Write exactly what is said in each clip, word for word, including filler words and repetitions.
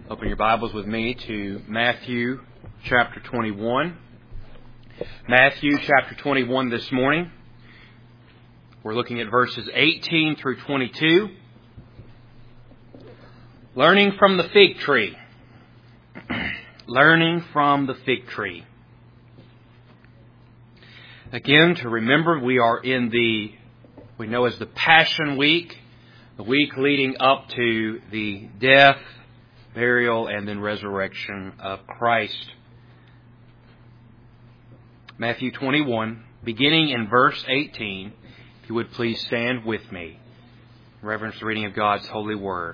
Open your Bibles with me to Matthew chapter twenty-one. Matthew chapter twenty-one this morning. We're looking at verses eighteen through twenty-two. Learning from the fig tree. Learning from the fig tree. Again, to remember, we are in the, we know as the Passion Week, the week leading up to the death, burial, and then resurrection of Christ. Matthew twenty-one, beginning in verse eighteen. If you would please stand with me. Reverence the reading of God's holy word.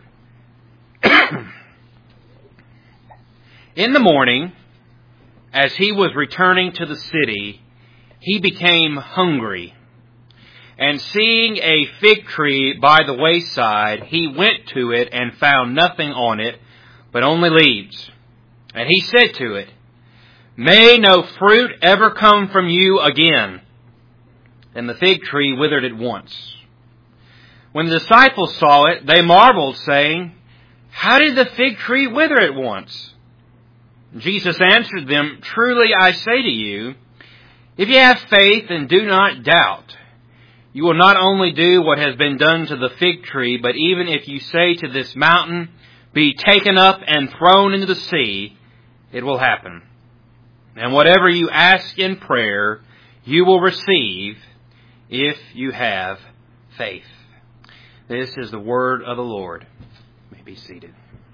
In the morning, as he was returning to the city, he became hungry. And seeing a fig tree by the wayside, he went to it and found nothing on it, but only leaves. And he said to it, "May no fruit ever come from you again." And the fig tree withered at once. When the disciples saw it, they marveled, saying, "How did the fig tree wither at once?" Jesus answered them, "Truly I say to you, if you have faith and do not doubt, you will not only do what has been done to the fig tree, but even if you say to this mountain, 'Be taken up and thrown into the sea,' it will happen. And whatever you ask in prayer, you will receive if you have faith." This is the word of the Lord. You may be seated.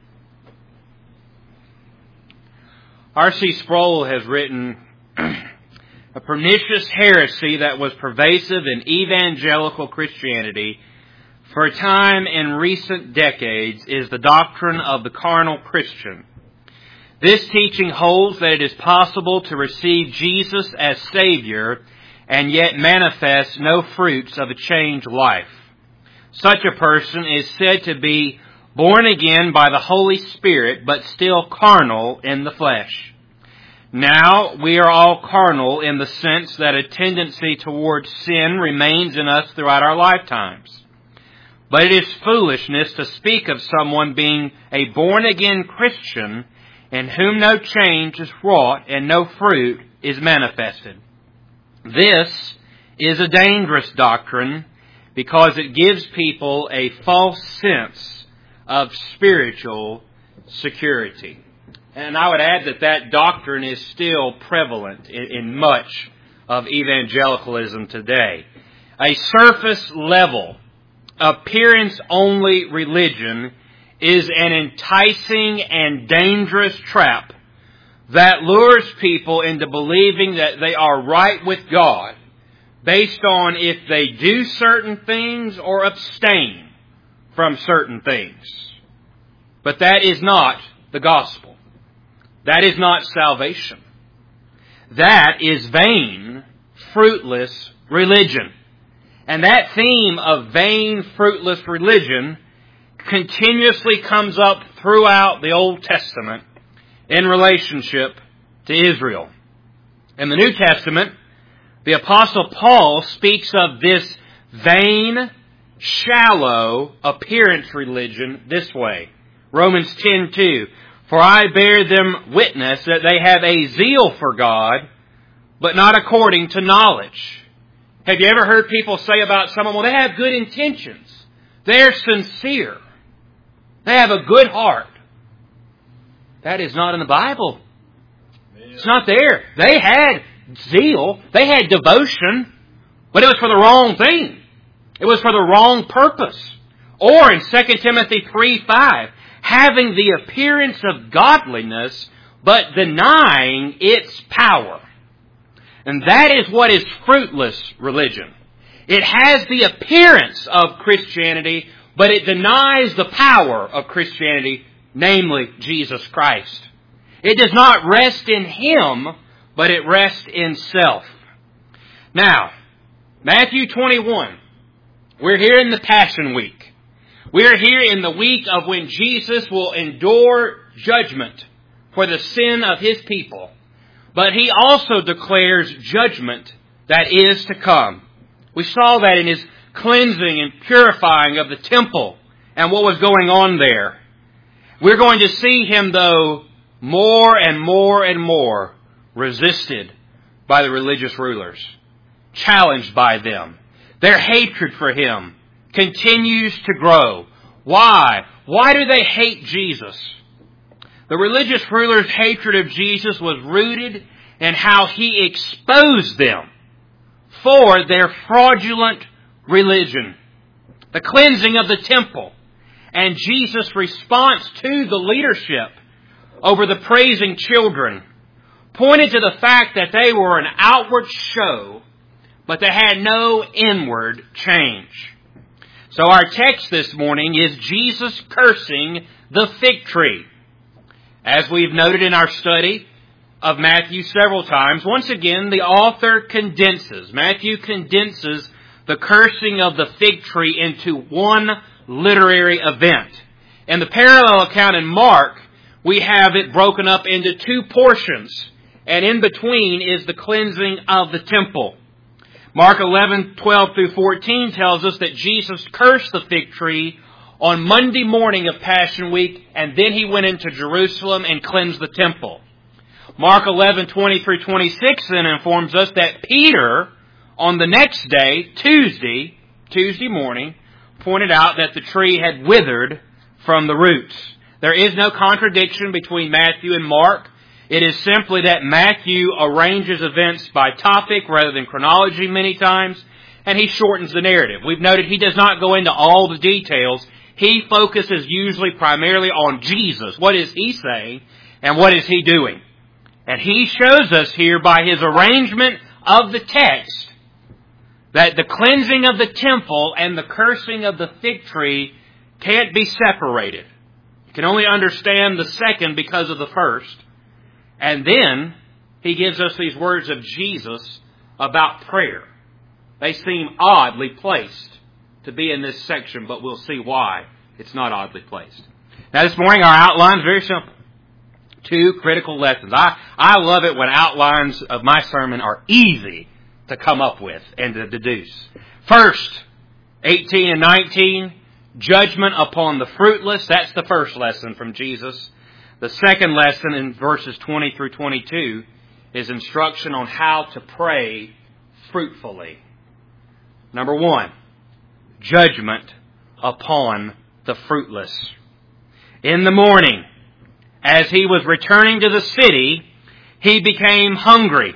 R C Sproul has written, "A pernicious heresy that was pervasive in evangelical Christianity for a time in recent decades is the doctrine of the carnal Christian. This teaching holds that it is possible to receive Jesus as Savior and yet manifest no fruits of a changed life. Such a person is said to be born again by the Holy Spirit, but still carnal in the flesh. Now, we are all carnal in the sense that a tendency towards sin remains in us throughout our lifetimes. But it is foolishness to speak of someone being a born-again Christian in whom no change is wrought and no fruit is manifested. This is a dangerous doctrine because it gives people a false sense of spiritual security." And I would add that that doctrine is still prevalent in, in much of evangelicalism today. A surface level, appearance-only religion is an enticing and dangerous trap that lures people into believing that they are right with God based on if they do certain things or abstain from certain things. But that is not the gospel. That is not salvation. That is vain, fruitless religion. And that theme of vain, fruitless religion continuously comes up throughout the Old Testament in relationship to Israel. In the New Testament, the Apostle Paul speaks of this vain, shallow appearance religion this way. Romans ten two. "For I bear them witness that they have a zeal for God, but not according to knowledge." Have you ever heard people say about someone, well, they have good intentions. They're sincere. They have a good heart. That is not in the Bible. It's not there. They had zeal. They had devotion, but it was for the wrong thing. It was for the wrong purpose. Or in Second Timothy three five, "Having the appearance of godliness, but denying its power." And that is what is fruitless religion. It has the appearance of Christianity, but it denies the power of Christianity, namely Jesus Christ. It does not rest in Him, but it rests in self. Now, Matthew twenty-one, we're here in the Passion Week. We're here in the week of when Jesus will endure judgment for the sin of His people. But He also declares judgment that is to come. We saw that in His cleansing and purifying of the temple and what was going on there. We're going to see him, though, more and more and more resisted by the religious rulers, challenged by them. Their hatred for him continues to grow. Why? Why do they hate Jesus? The religious rulers' hatred of Jesus was rooted in how he exposed them for their fraudulent religion, the cleansing of the temple, and Jesus' response to the leadership over the praising children pointed to the fact that they were an outward show, but they had no inward change. So our text this morning is Jesus cursing the fig tree. As we've noted in our study of Matthew several times, once again, the author condenses, Matthew condenses the cursing of the fig tree into one literary event. In the parallel account in Mark, we have it broken up into two portions, and in between is the cleansing of the temple. Mark eleven, twelve through fourteen tells us that Jesus cursed the fig tree on Monday morning of Passion Week, and then he went into Jerusalem and cleansed the temple. Mark eleven, twenty through twenty-six then informs us that Peter, on the next day, Tuesday, Tuesday morning, pointed out that the tree had withered from the roots. There is no contradiction between Matthew and Mark. It is simply that Matthew arranges events by topic rather than chronology many times, and he shortens the narrative. We've noted he does not go into all the details. He focuses usually primarily on Jesus. What is he saying, and what is he doing? And he shows us here by his arrangement of the text that the cleansing of the temple and the cursing of the fig tree can't be separated. You can only understand the second because of the first. And then he gives us these words of Jesus about prayer. They seem oddly placed to be in this section, but we'll see why it's not oddly placed. Now this morning our outline is very simple. Two critical lessons. I, I love it when outlines of my sermon are easy to come up with and to deduce. First, eighteen and nineteen, judgment upon the fruitless. That's the first lesson from Jesus. The second lesson in verses twenty through twenty-two is instruction on how to pray fruitfully. Number one, judgment upon the fruitless. In the morning, as he was returning to the city, he became hungry.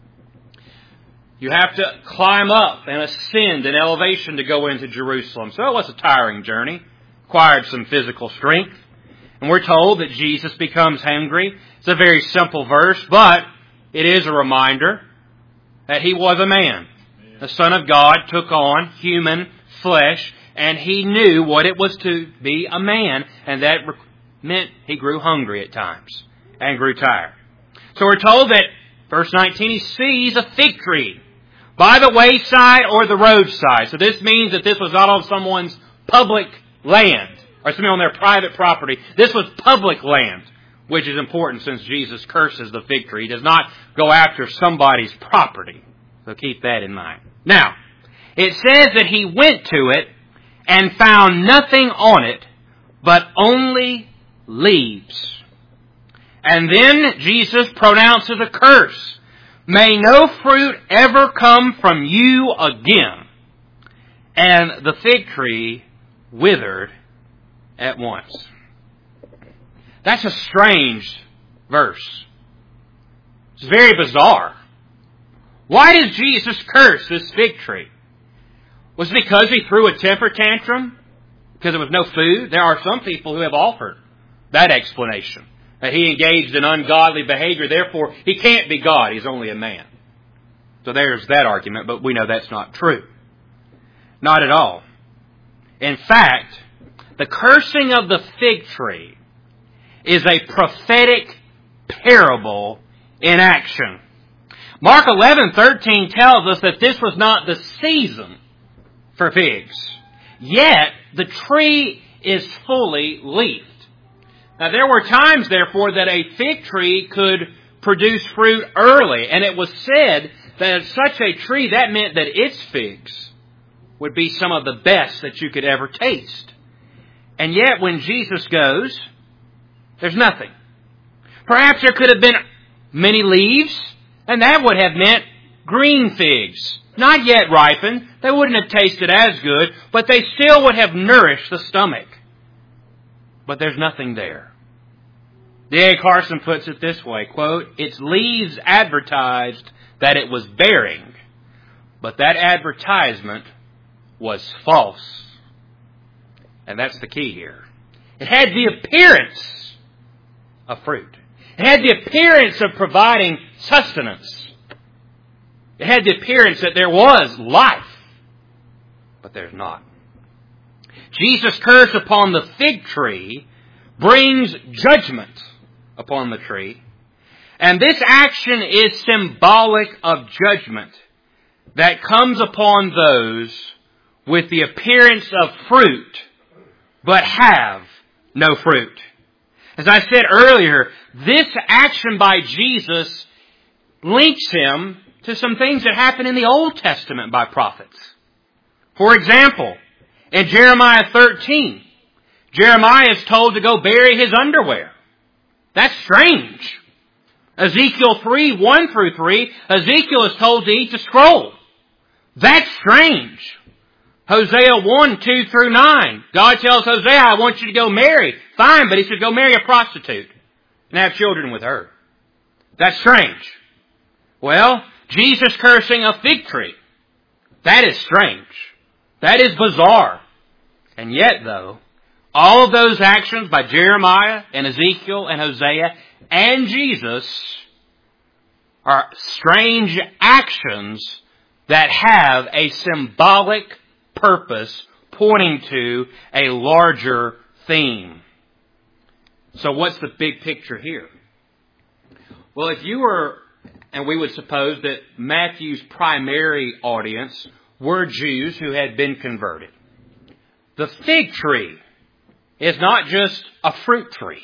You have to climb up and ascend an elevation to go into Jerusalem. So it was a tiring journey. Required some physical strength. And we're told that Jesus becomes hungry. It's a very simple verse, but it is a reminder that he was a man. The Son of God took on human flesh, and he knew what it was to be a man, and that meant he grew hungry at times and grew tired. So we're told that, verse nineteen, he sees a fig tree by the wayside or the roadside. So this means that this was not on someone's public land, or something on their private property. This was public land, which is important since Jesus curses the fig tree. He does not go after somebody's property. So keep that in mind. Now, it says that he went to it and found nothing on it but only leaves. And then Jesus pronounces a curse. May no fruit ever come from you again. And the fig tree withered at once. That's a strange verse. It's very bizarre. Why did Jesus curse this fig tree? Was it because he threw a temper tantrum? Because there was no food? There are some people who have offered that explanation. That he engaged in ungodly behavior, therefore he can't be God, he's only a man. So there's that argument, but we know that's not true. Not at all. In fact, the cursing of the fig tree is a prophetic parable in action. Mark eleven thirteen tells us that this was not the season for figs. Yet, the tree is fully leafed. Now, there were times, therefore, that a fig tree could produce fruit early. And it was said that such a tree, that meant that its figs would be some of the best that you could ever taste. And yet, when Jesus goes There's nothing. Perhaps there could have been many leaves, and that would have meant green figs. Not yet ripened. They wouldn't have tasted as good, but they still would have nourished the stomach. But there's nothing there. D A Carson puts it this way, quote, its leaves advertised that it was bearing, but that advertisement was false. And that's the key here. It had the appearance of fruit. It had the appearance of providing sustenance. It had the appearance that there was life, but there's not. Jesus' curse upon the fig tree brings judgment upon the tree. And this action is symbolic of judgment that comes upon those with the appearance of fruit, but have no fruit. As I said earlier, this action by Jesus links him to some things that happen in the Old Testament by prophets. For example, in Jeremiah thirteen, Jeremiah is told to go bury his underwear. That's strange. Ezekiel three, one through three, Ezekiel is told to eat the scroll. That's strange. Hosea one, two through nine, God tells Hosea, I want you to go marry. Fine, but he said go marry a prostitute and have children with her. That's strange. Well, Jesus cursing a fig tree. That is strange. That is bizarre. And yet, though, all of those actions by Jeremiah and Ezekiel and Hosea and Jesus are strange actions that have a symbolic purpose pointing to a larger theme. So what's the big picture here? Well, if you were, and we would suppose that Matthew's primary audience were Jews who had been converted, the fig tree is not just a fruit tree.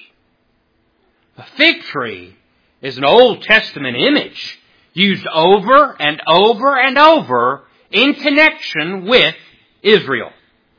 The fig tree is an Old Testament image used over and over and over in connection with Israel.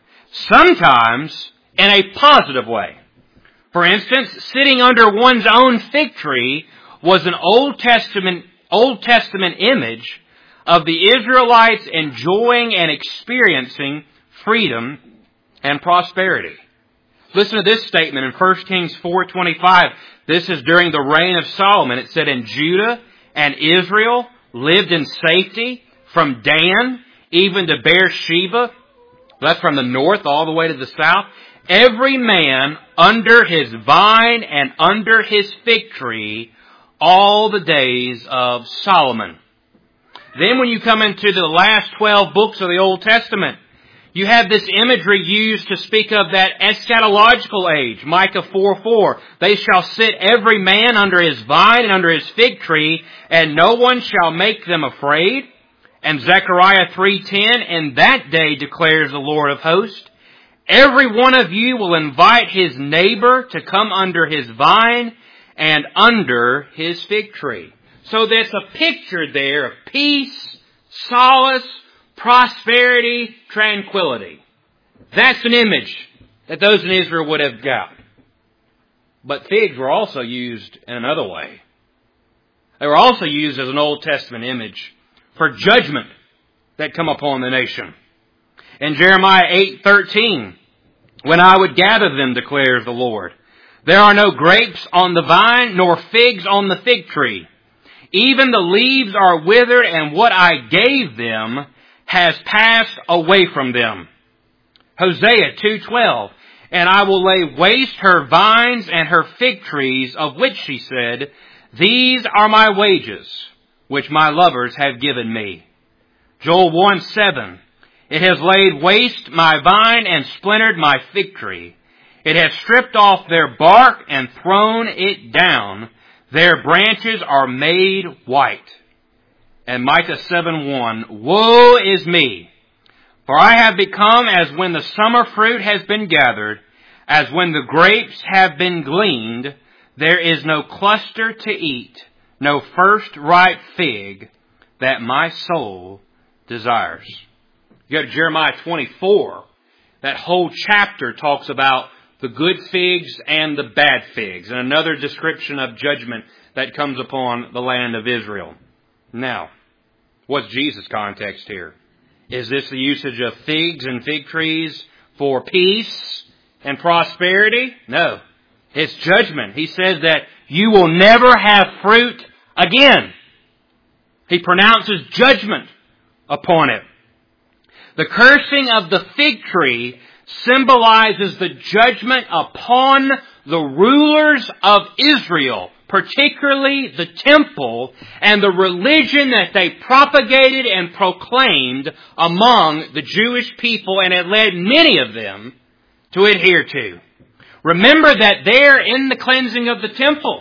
Sometimes in a positive way. For instance, sitting under one's own fig tree was an Old Testament, Old Testament image of the Israelites enjoying and experiencing freedom and prosperity. Listen to this statement in First Kings four twenty-five. This is during the reign of Solomon. It said, and Judah and Israel lived in safety from Dan even to Beersheba. That's from the north all the way to the south. Every man under his vine and under his fig tree all the days of Solomon. Then when you come into the last twelve books of the Old Testament, you have this imagery used to speak of that eschatological age. Micah four four. They shall sit every man under his vine and under his fig tree, and no one shall make them afraid. And Zechariah three ten. In that day declares the Lord of hosts, every one of you will invite his neighbor to come under his vine and under his fig tree. So there's a picture there of peace, solace, prosperity, tranquility. That's an image that those in Israel would have got. But figs were also used in another way. They were also used as an Old Testament image for judgment that come upon the nation. In Jeremiah eight thirteen, when I would gather them, declares the Lord, there are no grapes on the vine, nor figs on the fig tree. Even the leaves are withered, and what I gave them has passed away from them. Hosea two twelve, and I will lay waste her vines and her fig trees, of which she said, these are my wages, which my lovers have given me. Joel one seven, it has laid waste my vine and splintered my fig tree. It has stripped off their bark and thrown it down. Their branches are made white. And Micah seven one, woe is me, for I have become as when the summer fruit has been gathered, as when the grapes have been gleaned. There is no cluster to eat, no first ripe fig that my soul desires. You go to Jeremiah twenty-four. That whole chapter talks about the good figs and the bad figs, and another description of judgment that comes upon the land of Israel. Now, what's Jesus' context here? Is this the usage of figs and fig trees for peace and prosperity? No. It's judgment. He says that you will never have fruit again. He pronounces judgment upon it. The cursing of the fig tree symbolizes the judgment upon the rulers of Israel, particularly the temple and the religion that they propagated and proclaimed among the Jewish people, and it led many of them to adhere to. Remember that there in the cleansing of the temple,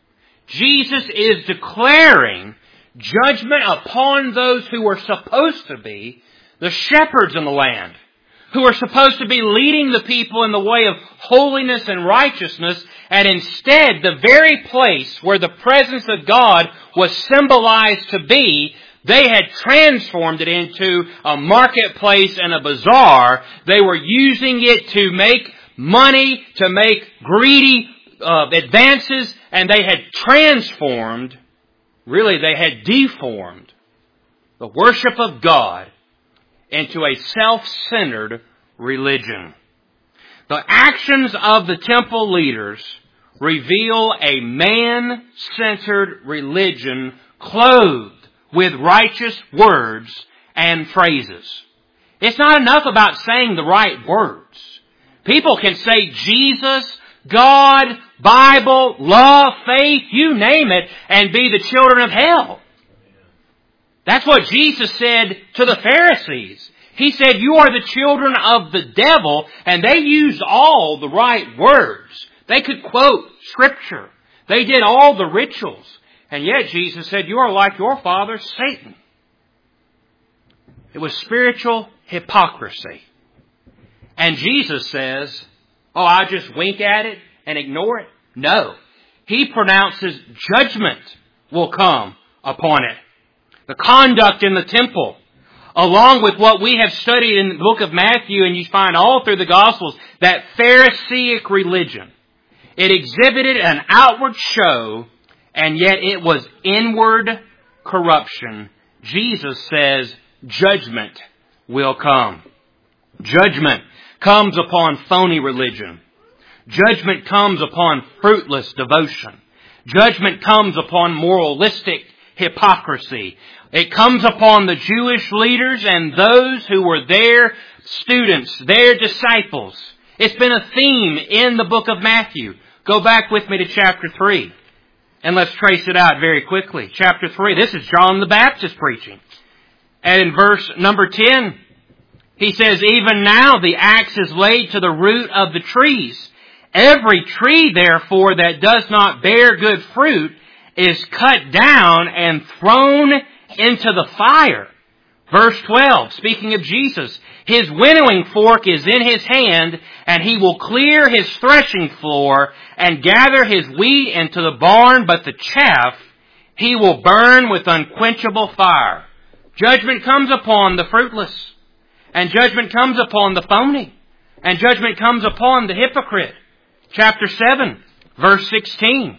Jesus is declaring judgment upon those who were supposed to be the shepherds in the land, who are supposed to be leading the people in the way of holiness and righteousness, and instead the very place where the presence of God was symbolized to be, they had transformed it into a marketplace and a bazaar. They were using it to make money, to make greedy uh, advances, and they had transformed, really they had deformed the worship of God into a self-centered religion. The actions of the temple leaders reveal a man-centered religion clothed with righteous words and phrases. It's not enough about saying the right words. People can say Jesus, God, Bible, love, faith, you name it, and be the children of hell. That's what Jesus said to the Pharisees. He said, you are the children of the devil, and they used all the right words. They could quote Scripture. They did all the rituals. And yet Jesus said, you are like your father, Satan. It was spiritual hypocrisy. And Jesus says, oh, I'll just wink at it and ignore it? No. He pronounces judgment will come upon it. The conduct in the temple, along with what we have studied in the book of Matthew, and you find all through the Gospels, that Pharisaic religion. It exhibited an outward show, and yet it was inward corruption. Jesus says judgment will come. Judgment comes upon phony religion. Judgment comes upon fruitless devotion. Judgment comes upon moralistic hypocrisy. It comes upon the Jewish leaders and those who were their students, their disciples. It's been a theme in the book of Matthew. Go back with me to chapter three. And let's trace it out very quickly. Chapter three, this is John the Baptist preaching. And in verse number ten, he says, even now the axe is laid to the root of the trees. Every tree, therefore, that does not bear good fruit is cut down and thrown into the fire. Verse twelve, speaking of Jesus, his winnowing fork is in his hand, and he will clear his threshing floor and gather his wheat into the barn, but the chaff he will burn with unquenchable fire. Judgment comes upon the fruitless, and judgment comes upon the phony, and judgment comes upon the hypocrite. Chapter seven, verse sixteen.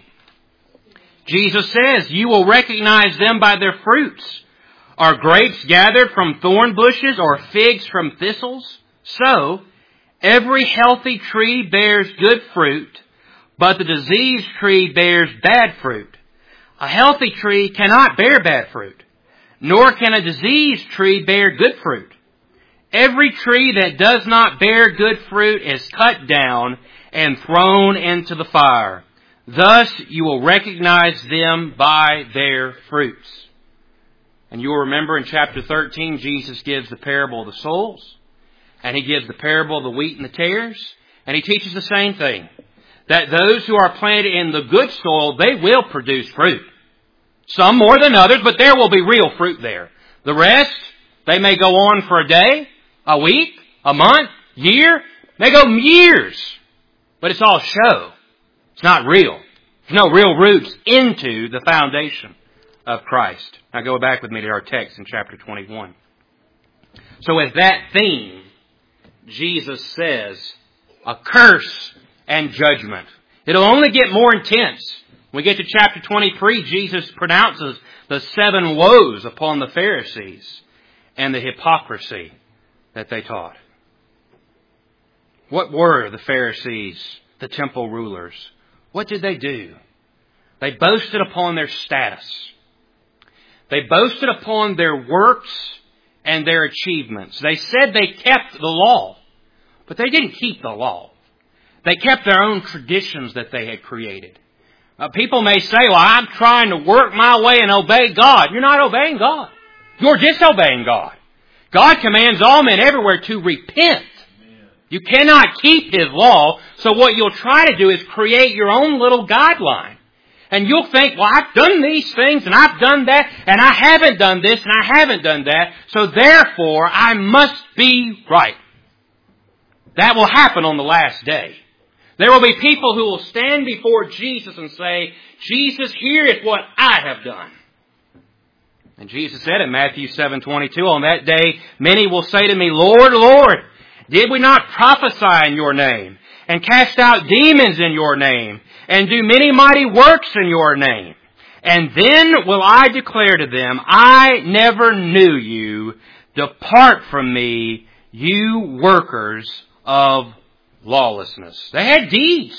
Jesus says, you will recognize them by their fruits. Are grapes gathered from thorn bushes or figs from thistles? So, every healthy tree bears good fruit, but the diseased tree bears bad fruit. A healthy tree cannot bear bad fruit, nor can a diseased tree bear good fruit. Every tree that does not bear good fruit is cut down and thrown into the fire. Thus you will recognize them by their fruits. And you will remember in chapter thirteen, Jesus gives the parable of the soils. And he gives the parable of the wheat and the tares. And he teaches the same thing. That those who are planted in the good soil, they will produce fruit. Some more than others, but there will be real fruit there. The rest, they may go on for a day, a week, a month, year. They go years. But it's all show. It's not real. There's no real roots into the foundation of Christ. Now go back with me to our text in chapter twenty-one. So with that theme, Jesus says a curse and judgment. It'll only get more intense. When we get to chapter twenty-three, Jesus pronounces the seven woes upon the Pharisees and the hypocrisy that they taught. What were the Pharisees, the temple rulers? What did they do? They boasted upon their status. They boasted upon their works and their achievements. They said they kept the law, but they didn't keep the law. They kept their own traditions that they had created. Uh, people may say, well, I'm trying to work my way and obey God. You're not obeying God. You're disobeying God. God commands all men everywhere to repent. You cannot keep His law, so what you'll try to do is create your own little guideline. And you'll think, well, I've done these things, and I've done that, and I haven't done this, and I haven't done that, so therefore I must be right. That will happen on the last day. There will be people who will stand before Jesus and say, Jesus, here is what I have done. And Jesus said in Matthew seven twenty-two, on that day, many will say to me, Lord, Lord, did we not prophesy in your name, and cast out demons in your name, and do many mighty works in your name? And then will I declare to them, I never knew you. Depart from me, you workers of lawlessness. They had deeds.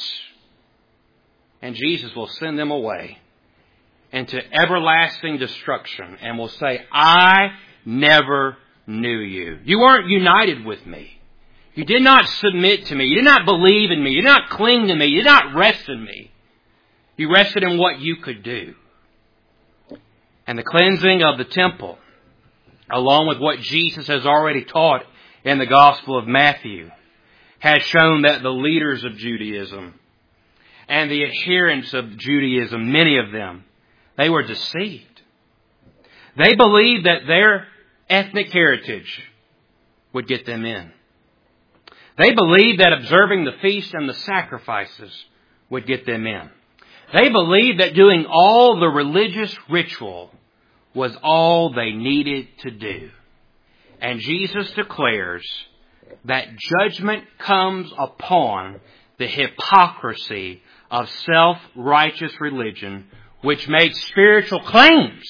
And Jesus will send them away into everlasting destruction and will say, I never knew you. You weren't united with me. You did not submit to me. You did not believe in me. You did not cling to me. You did not rest in me. You rested in what you could do. And the cleansing of the temple, along with what Jesus has already taught in the Gospel of Matthew, has shown that the leaders of Judaism and the adherents of Judaism, many of them, they were deceived. They believed that their ethnic heritage would get them in. They believed that observing the feast and the sacrifices would get them in. They believed that doing all the religious ritual was all they needed to do. And Jesus declares that judgment comes upon the hypocrisy of self-righteous religion, which makes spiritual claims,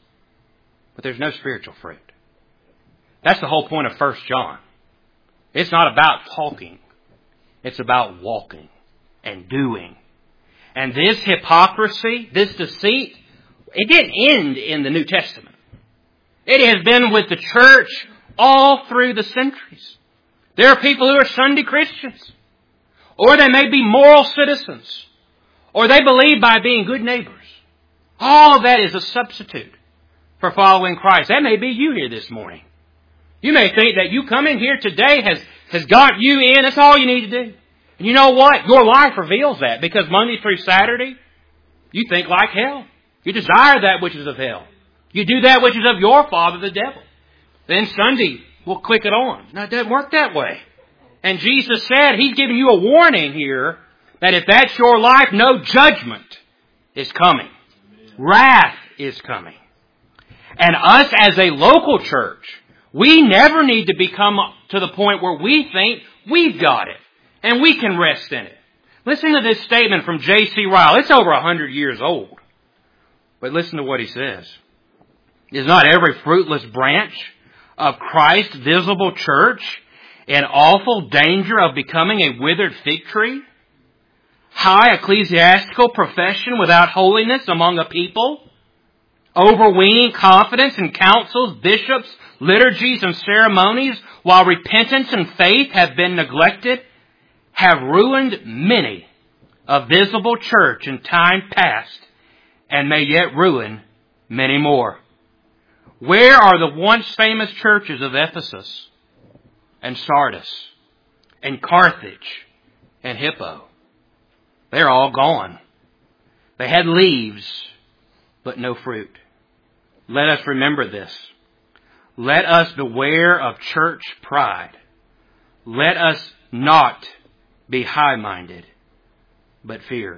but there's no spiritual fruit. That's the whole point of First John. It's not about talking. It's about walking and doing. And this hypocrisy, this deceit, it didn't end in the New Testament. It has been with the church all through the centuries. There are people who are Sunday Christians. Or they may be moral citizens. Or they believe by being good neighbors. All of that is a substitute for following Christ. That may be you here this morning. You may think that you coming here today has, has got you in. That's all you need to do. And you know what? Your life reveals that. Because Monday through Saturday, you think like hell. You desire that which is of hell. You do that which is of your father, the devil. Then Sunday, we'll click it on. No, it doesn't work that way. And Jesus said, He's giving you a warning here that if that's your life, no judgment is coming. Wrath is coming. And us as a local church, we never need to become to the point where we think we've got it and we can rest in it. Listen to this statement from J C Ryle. It's over a hundred years old. But listen to what he says. Is not every fruitless branch of Christ's visible church in awful danger of becoming a withered fig tree? High ecclesiastical profession without holiness among a people? Overweening confidence in councils, bishops, liturgies, and ceremonies, while repentance and faith have been neglected, have ruined many a visible church in time past, and may yet ruin many more. Where are the once famous churches of Ephesus and Sardis and Carthage and Hippo? They're all gone. They had leaves, but no fruit. Let us remember this. Let us beware of church pride. Let us not be high-minded, but fear.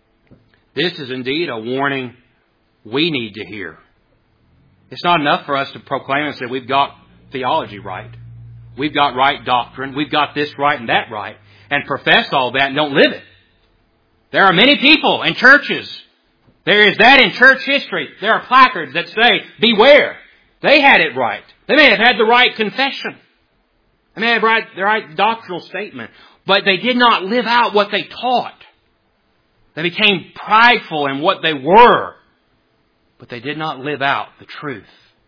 This is indeed a warning we need to hear. It's not enough for us to proclaim and say we've got theology right. We've got right doctrine. We've got this right and that right. and profess all that and don't live it. There are many people in churches. There is that in church history. There are placards that say, beware. They had it right. They may have had the right confession. They may have right, the right doctrinal statement. But they did not live out what they taught. They became prideful in what they were. But they did not live out the truth.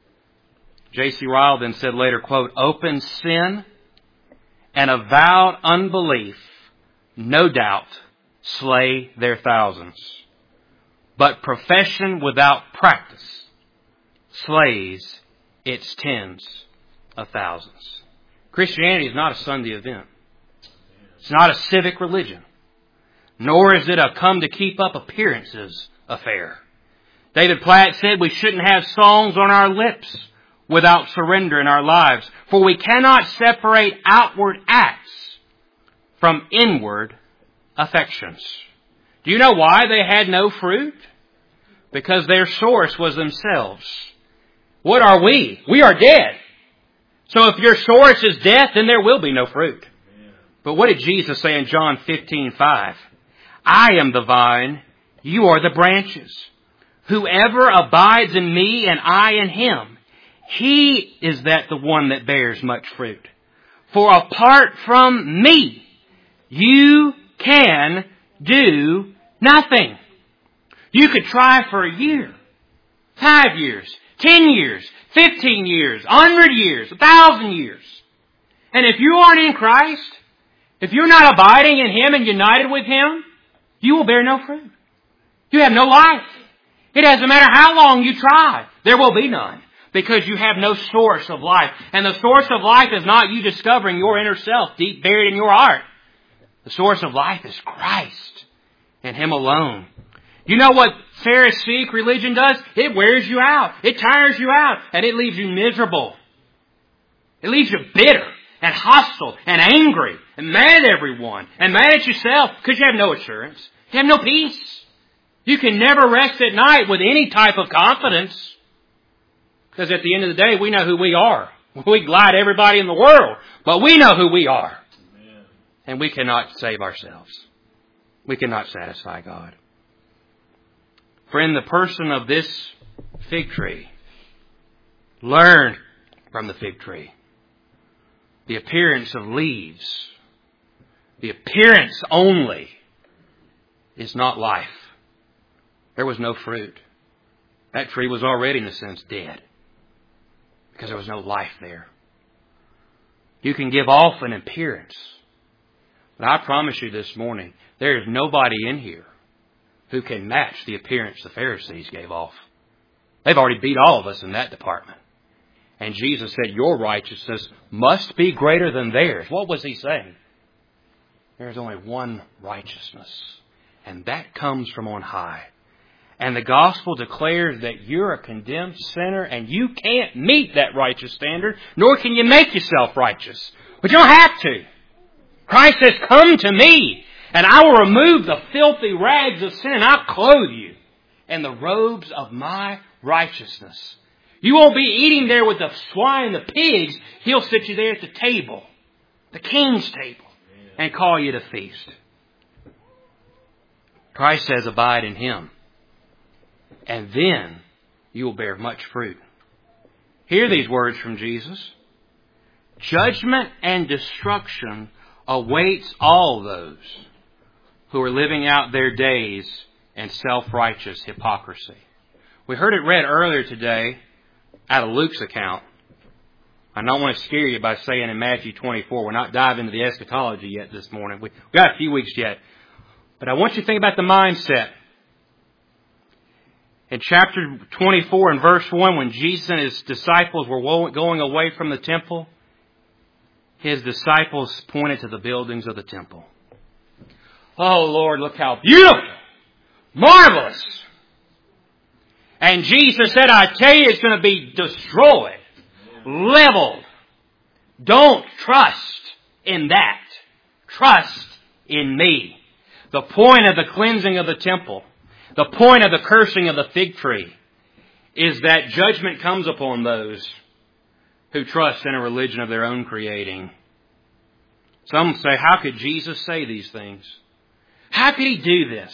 J C Ryle then said later, quote, open sin and avowed unbelief, no doubt, slay their thousands. But profession without practice slays its tens of thousands. Christianity is not a Sunday event. It's not a civic religion. Nor is it a come to keep up appearances affair. David Platt said we shouldn't have songs on our lips without surrender in our lives. For we cannot separate outward acts from inward affections. Do you know why they had no fruit? Because their source was themselves. What are we? We are dead. So if your source is death, then there will be no fruit. But what did Jesus say in John fifteen five? I am the vine, you are the branches. Whoever abides in me and I in him, he is that the one that bears much fruit. For apart from me, you can do nothing. You could try for a year, five years, ten years, fifteen years, a hundred years, a thousand years. And if you aren't in Christ, if you're not abiding in him and united with him, you will bear no fruit. You have no life. It doesn't matter how long you try. There will be none. Because you have no source of life. And the source of life is not you discovering your inner self deep buried in your heart. The source of life is Christ and him alone. You know what Pharisaic religion does? It wears you out. It tires you out. And it leaves you miserable. It leaves you bitter and hostile and angry and mad at everyone and mad at yourself because you have no assurance. You have no peace. You can never rest at night with any type of confidence. Because at the end of the day, we know who we are. We lie to everybody in the world, but we know who we are. Amen. And we cannot save ourselves. We cannot satisfy God. For in the person of this fig tree, learn from the fig tree. The appearance of leaves, the appearance only, is not life. There was no fruit. That tree was already, in a sense, dead. Because there was no life there. You can give off an appearance. But I promise you this morning, there is nobody in here who can match the appearance the Pharisees gave off. They've already beat all of us in that department. And Jesus said, your righteousness must be greater than theirs. What was he saying? There's only one righteousness. And that comes from on high. And the gospel declares that you're a condemned sinner and you can't meet that righteous standard, nor can you make yourself righteous. But you don't have to. Christ says, come to me and I will remove the filthy rags of sin and I'll clothe you in the robes of my righteousness. You won't be eating there with the swine and the pigs. He'll sit you there at the table, the king's table, and call you to feast. Christ says, abide in him. And then you will bear much fruit. Hear these words from Jesus. Judgment and destruction awaits all those who are living out their days in self-righteous hypocrisy. We heard it read earlier today out of Luke's account. I don't want to scare you by saying in Matthew twenty-four, we're not diving into the eschatology yet this morning. We've got a few weeks yet. But I want you to think about the mindset. In chapter twenty-four and verse one, when Jesus and his disciples were going away from the temple, his disciples pointed to the buildings of the temple. Oh, Lord, look how beautiful, marvelous. And Jesus said, I tell you, it's going to be destroyed, leveled. Don't trust in that. Trust in me. The point of the cleansing of the temple, the point of the cursing of the fig tree, is that judgment comes upon those who trust in a religion of their own creating. Some say, how could Jesus say these things? How could He do this?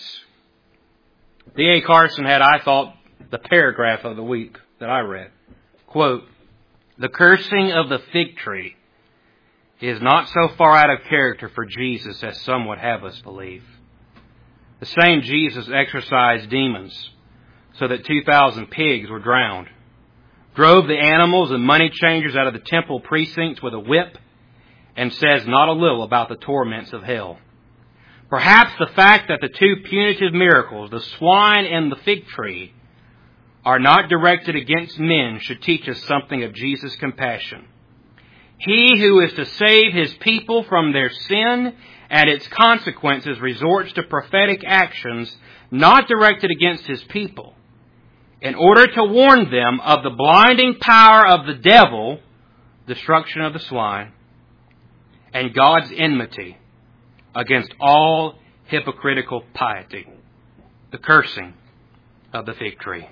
D A Carson had, I thought, the paragraph of the week that I read. Quote, "The cursing of the fig tree is not so far out of character for Jesus as some would have us believe. The same Jesus exorcised demons so that two thousand pigs were drowned, drove the animals and money changers out of the temple precincts with a whip, and says not a little about the torments of hell. Perhaps the fact that the two punitive miracles, the swine and the fig tree, are not directed against men should teach us something of Jesus' compassion. He who is to save His people from their sin and its consequences resorts to prophetic actions not directed against His people, in order to warn them of the blinding power of the devil, destruction of the swine, and God's enmity against all hypocritical piety, the cursing of the fig tree."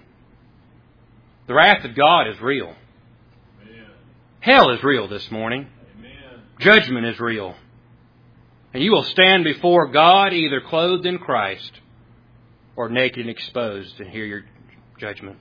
The wrath of God is real. Amen. Hell is real this morning. Amen. Judgment is real. And you will stand before God either clothed in Christ or naked and exposed and hear your judgment.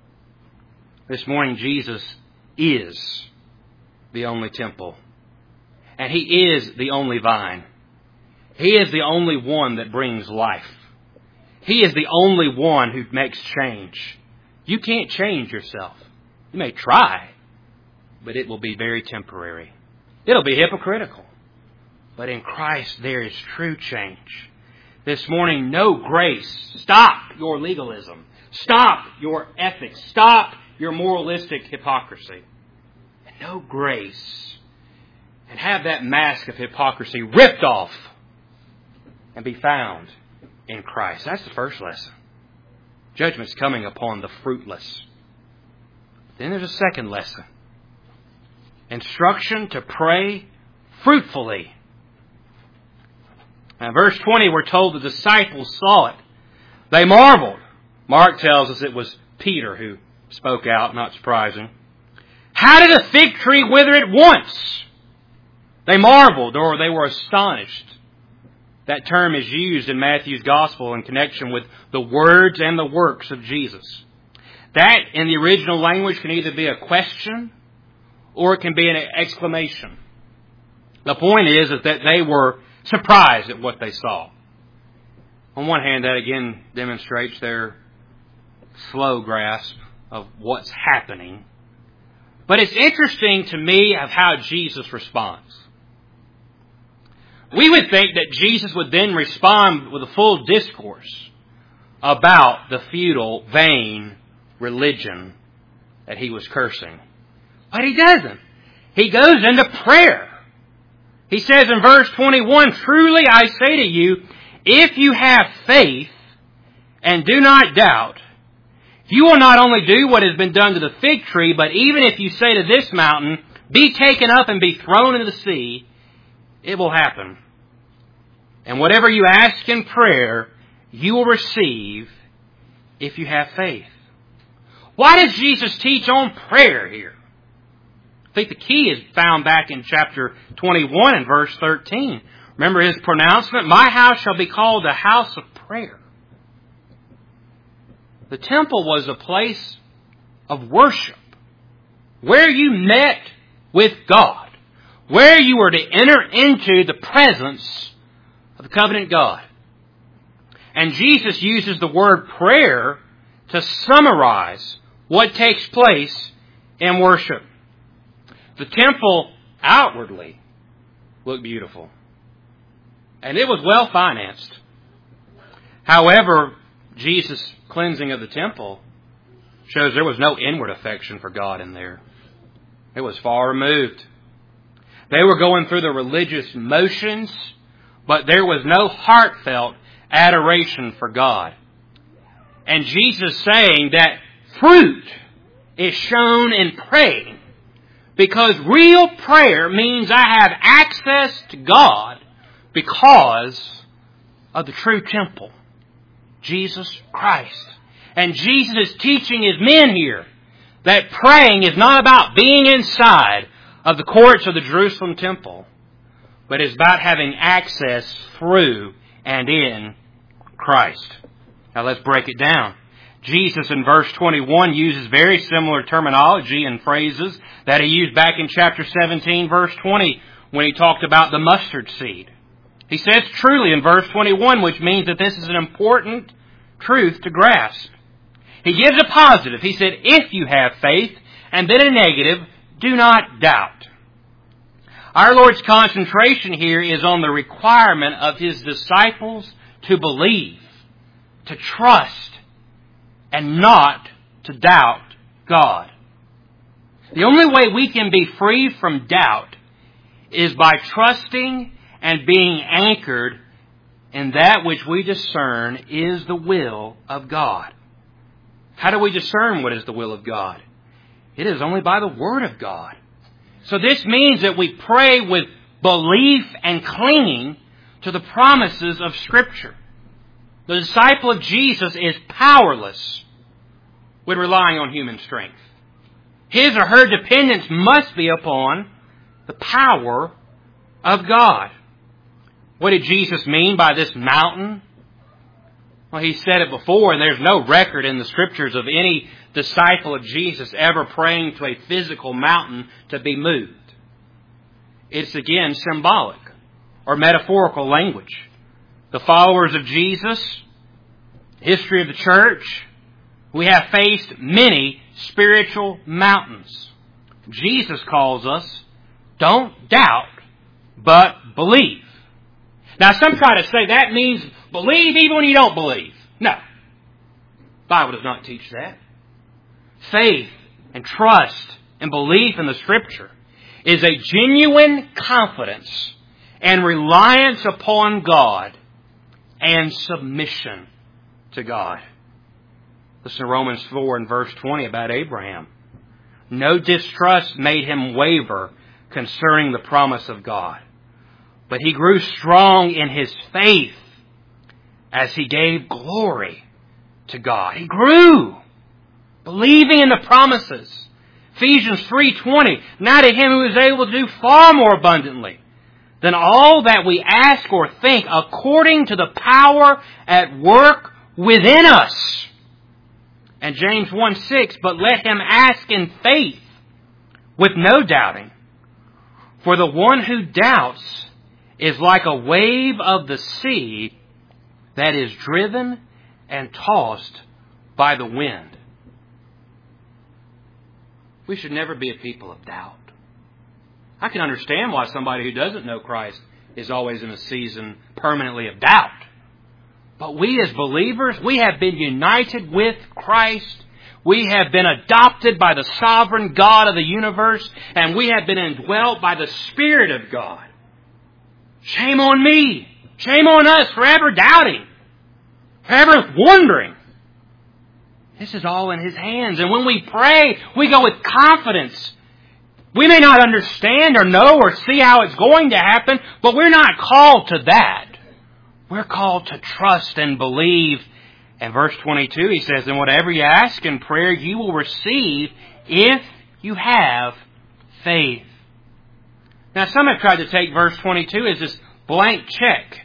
This morning, Jesus is the only temple. And He is the only vine. He is the only one that brings life. He is the only one who makes change. You can't change yourself. You may try, but it will be very temporary. It'll be hypocritical. But in Christ there is true change. This morning, no grace. Stop your legalism. Stop your ethics. Stop your moralistic hypocrisy. And no grace. And have that mask of hypocrisy ripped off and be found in Christ. That's the first lesson. Judgment's coming upon the fruitless. Then there's a second lesson. Instruction to pray fruitfully. Now, verse twenty, we're told the disciples saw it. They marveled. Mark tells us it was Peter who spoke out, not surprising. How did a fig tree wither at once? They marveled, or they were astonished. That term is used in Matthew's Gospel in connection with the words and the works of Jesus. That, in the original language, can either be a question or it can be an exclamation. The point is, is that they were surprised at what they saw. On one hand, that again demonstrates their slow grasp of what's happening. But it's interesting to me of how Jesus responds. We would think that Jesus would then respond with a full discourse about the futile, vain religion that He was cursing. But He doesn't. He goes into prayer. He says in verse twenty-one, "Truly I say to you, if you have faith and do not doubt, you will not only do what has been done to the fig tree, but even if you say to this mountain, be taken up and be thrown into the sea, it will happen. And whatever you ask in prayer, you will receive if you have faith." Why does Jesus teach on prayer here? I think the key is found back in chapter twenty-one and verse thirteen. Remember His pronouncement, "My house shall be called a house of prayer." The temple was a place of worship, where you met with God, where you were to enter into the presence of the covenant God. And Jesus uses the word prayer to summarize what takes place in worship. The temple outwardly looked beautiful, and it was well financed. However, Jesus' cleansing of the temple shows there was no inward affection for God in there. It was far removed. They were going through the religious motions, but there was no heartfelt adoration for God. And Jesus saying that fruit is shown in praying, because real prayer means I have access to God because of the true temple, Jesus Christ. And Jesus is teaching His men here that praying is not about being inside of the courts of the Jerusalem temple, but it's about having access through and in Christ. Now let's break it down. Jesus in verse twenty-one uses very similar terminology and phrases that he used back in chapter seventeen, verse twenty, when he talked about the mustard seed. He says truly in verse twenty-one, which means that this is an important truth to grasp. He gives a positive. He said, if you have faith, and then a negative, do not doubt. Our Lord's concentration here is on the requirement of His disciples to believe, to trust, and not to doubt God. The only way we can be free from doubt is by trusting and being anchored in that which we discern is the will of God. How do we discern what is the will of God? It is only by the Word of God. So this means that we pray with belief and clinging to the promises of Scripture. The disciple of Jesus is powerless when relying on human strength. His or her dependence must be upon the power of God. What did Jesus mean by this mountain? Well, He said it before, and there's no record in the Scriptures of any disciple of Jesus ever praying to a physical mountain to be moved. It's again symbolic or metaphorical language. The followers of Jesus, history of the church, we have faced many spiritual mountains. Jesus calls us, don't doubt, but believe. Now some try to say that means believe even when you don't believe. No. The Bible does not teach that. Faith and trust and belief in the Scripture is a genuine confidence and reliance upon God and submission to God. Listen to Romans four and verse twenty about Abraham. No distrust made him waver concerning the promise of God, but he grew strong in his faith as he gave glory to God. He grew, believing in the promises. Ephesians three twenty, now to Him who is able to do far more abundantly than all that we ask or think, according to the power at work within us. And James one six, but let him ask in faith with no doubting. For the one who doubts is like a wave of the sea that is driven and tossed by the wind. We should never be a people of doubt. I can understand why somebody who doesn't know Christ is always in a season permanently of doubt. But we as believers, we have been united with Christ. We have been adopted by the sovereign God of the universe, and we have been indwelt by the Spirit of God. Shame on me. Shame on us for ever doubting, for ever wondering. This is all in His hands. And when we pray, we go with confidence. We may not understand or know or see how it's going to happen, but we're not called to that. We're called to trust and believe. And verse twenty-two, he says, and whatever you ask in prayer, you will receive if you have faith. Now, some have tried to take verse twenty-two as this blank check.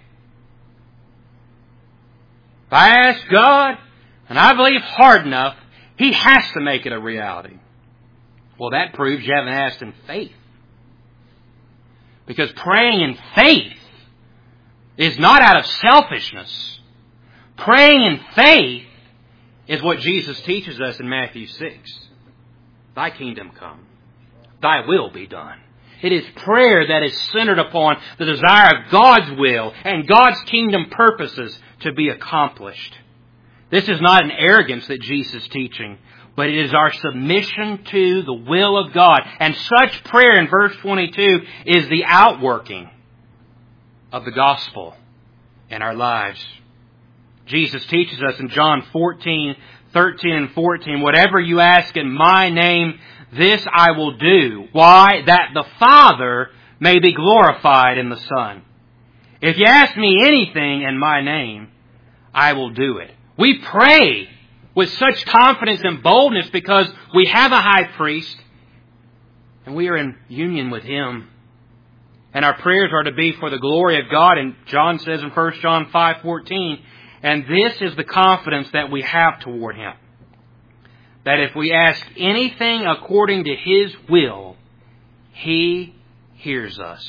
If I ask God, and I believe hard enough, He has to make it a reality. Well, that proves you haven't asked in faith. Because praying in faith is not out of selfishness. Praying in faith is what Jesus teaches us in Matthew six. Thy kingdom come. Thy will be done. It is prayer that is centered upon the desire of God's will and God's kingdom purposes to be accomplished. This is not an arrogance that Jesus is teaching, but it is our submission to the will of God. And such prayer in verse twenty-two is the outworking of the gospel in our lives. Jesus teaches us in John fourteen, thirteen and fourteen, whatever you ask in my name, this I will do. Why? That the Father may be glorified in the Son. If you ask me anything in my name, I will do it. We pray with such confidence and boldness because we have a high priest and we are in union with Him. And our prayers are to be for the glory of God. And John says in First John five fourteen, and this is the confidence that we have toward Him, that if we ask anything according to His will, He hears us.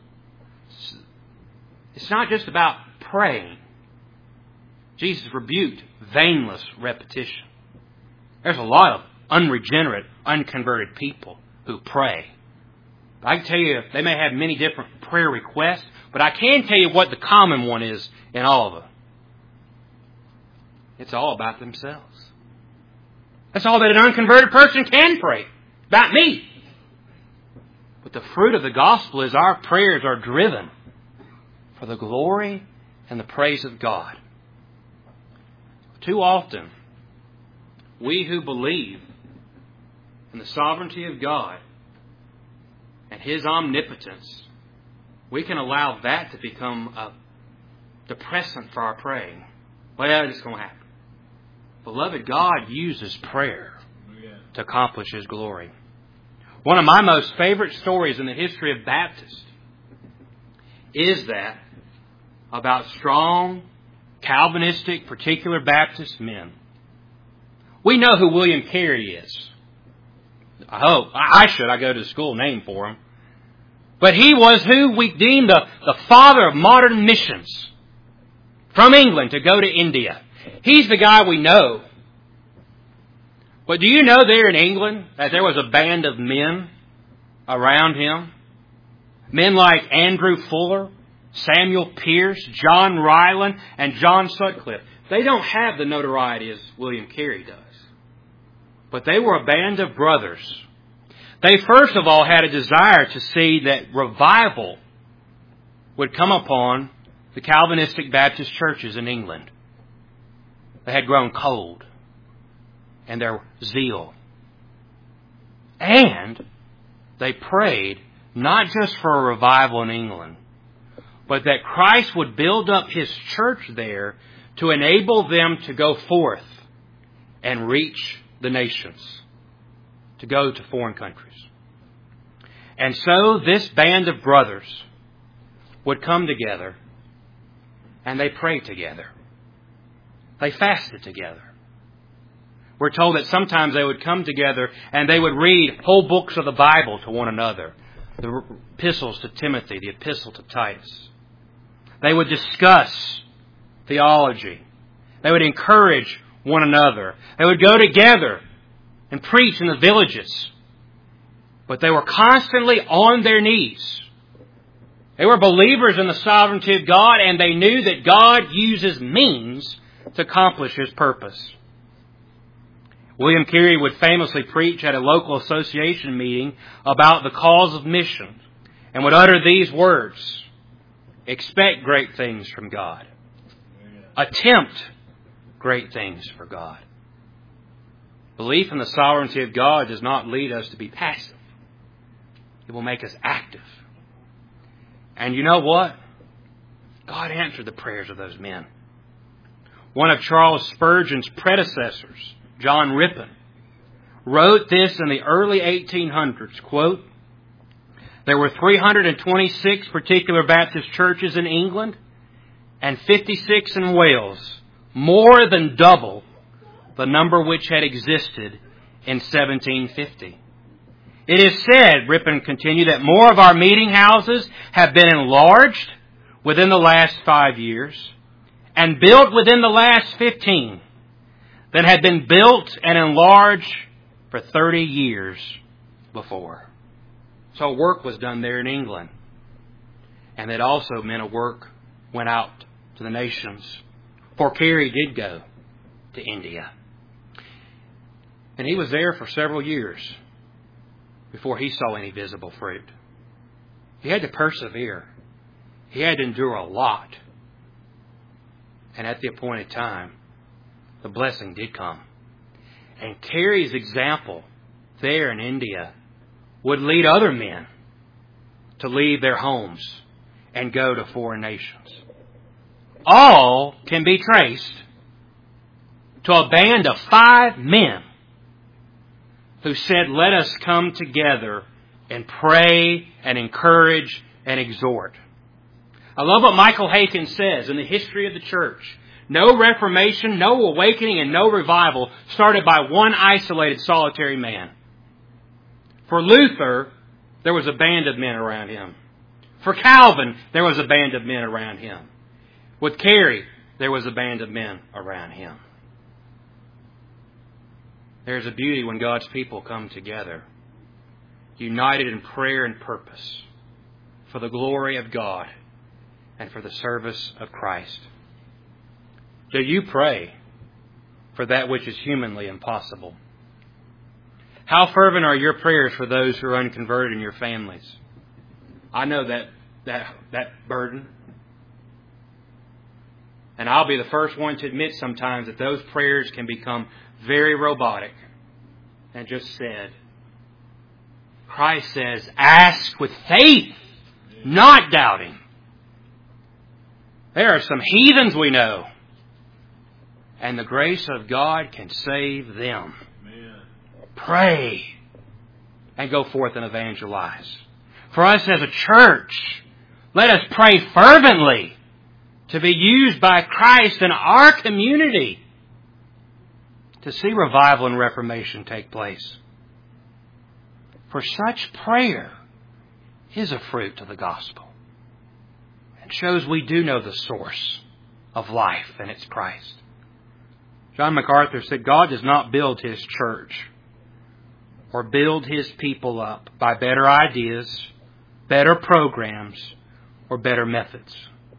It's not just about praying. Jesus rebuked vainless repetition. There's a lot of unregenerate, unconverted people who pray. I can tell you they may have many different prayer requests, but I can tell you what the common one is in all of them. It's all about themselves. That's all that an unconverted person can pray. About me. But the fruit of the gospel is our prayers are driven for the glory and the praise of God. Too often, we who believe in the sovereignty of God and His omnipotence, we can allow that to become a depressant for our praying. Well, it's going to happen. Beloved, God uses prayer to accomplish His glory. One of my most favorite stories in the history of Baptists is that about strong, Calvinistic, particular Baptist men. We know who William Carey is. I hope. I should. I go to the school named for him. But he was who we deem the, the father of modern missions. From England to go to India. He's the guy we know. But do you know there in England that there was a band of men around him? Men like Andrew Fuller, Samuel Pierce, John Ryland, and John Sutcliffe. They don't have the notoriety as William Carey does. But they were a band of brothers. They first of all had a desire to see that revival would come upon the Calvinistic Baptist churches in England. They had grown cold in their zeal. And they prayed not just for a revival in England, but that Christ would build up His church there to enable them to go forth and reach the nations, to go to foreign countries. And so this band of brothers would come together and they prayed together. They fasted together. We're told that sometimes they would come together and they would read whole books of the Bible to one another. The epistles to Timothy, the epistle to Titus. They would discuss theology. They would encourage one another. They would go together and preach in the villages. But they were constantly on their knees. They were believers in the sovereignty of God, and they knew that God uses means to accomplish His purpose. William Carey would famously preach at a local association meeting about the cause of mission and would utter these words: expect great things from God. Attempt great things for God. Belief in the sovereignty of God does not lead us to be passive. It will make us active. And you know what? God answered the prayers of those men. One of Charles Spurgeon's predecessors, John Rippon, wrote this in the early eighteen hundreds, quote, there were three hundred twenty-six particular Baptist churches in England and fifty-six in Wales, more than double the number which had existed in seventeen fifty. It is said, Rippon continued, that more of our meeting houses have been enlarged within the last five years and built within the last fifteen than had been built and enlarged for thirty years before. So work was done there in England. And it also meant a work went out to the nations. For Carey did go to India. And he was there for several years before he saw any visible fruit. He had to persevere. He had to endure a lot. And at the appointed time, the blessing did come. And Carey's example there in India would lead other men to leave their homes and go to foreign nations. All can be traced to a band of five men who said, let us come together and pray and encourage and exhort. I love what Michael Haykin says in the history of the church. No reformation, no awakening, and no revival started by one isolated solitary man. For Luther, there was a band of men around him. For Calvin, there was a band of men around him. With Carey, there was a band of men around him. There's a beauty when God's people come together, united in prayer and purpose, for the glory of God and for the service of Christ. Do you pray for that which is humanly impossible? How fervent are your prayers for those who are unconverted in your families? I know that that that burden. And I'll be the first one to admit sometimes that those prayers can become very robotic and just said. Christ says, ask with faith, not doubting. There are some heathens we know, and the grace of God can save them. Amen. Pray and go forth and evangelize. For us as a church, let us pray fervently to be used by Christ in our community to see revival and reformation take place. For such prayer is a fruit of the gospel and shows we do know the source of life, and it's Christ. John MacArthur said, God does not build His church or build His people up by better ideas, better programs, or better methods.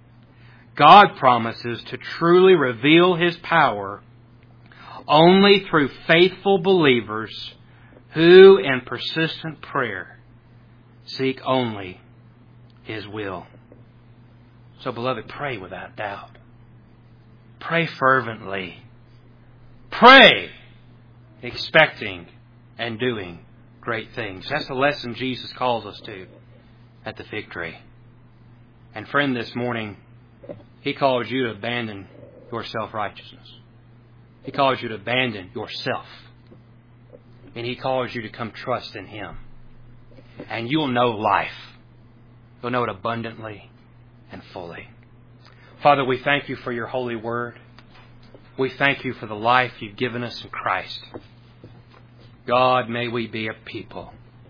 God promises to truly reveal His power only through faithful believers who, in persistent prayer, seek only His will. So, beloved, pray without doubt. Pray fervently. Pray expecting and doing great things. That's the lesson Jesus calls us to at the fig tree. And friend, this morning, He calls you to abandon your self-righteousness. He calls you to abandon yourself. And He calls you to come trust in Him. And you'll know life. You'll know it abundantly and fully. Father, we thank You for Your holy word. We thank You for the life You've given us in Christ. God, may we be a people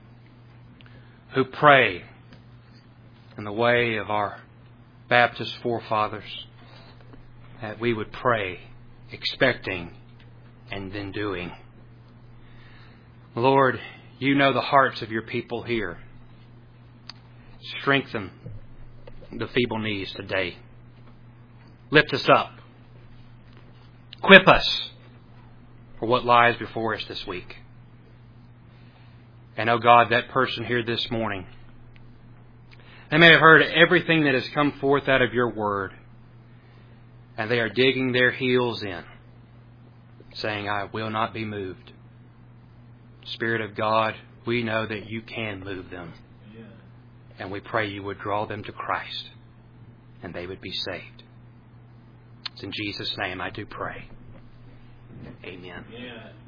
who pray in the way of our Baptist forefathers, that we would pray expecting and then doing. Lord, You know the hearts of Your people here. Strengthen the feeble knees today. Lift us up. Equip us for what lies before us this week. And, oh God, that person here this morning, they may have heard everything that has come forth out of Your word, and they are digging their heels in, saying, I will not be moved. Spirit of God, we know that You can move them. Yeah. And we pray You would draw them to Christ, and they would be saved. It's in Jesus' name I do pray. Amen. Yeah.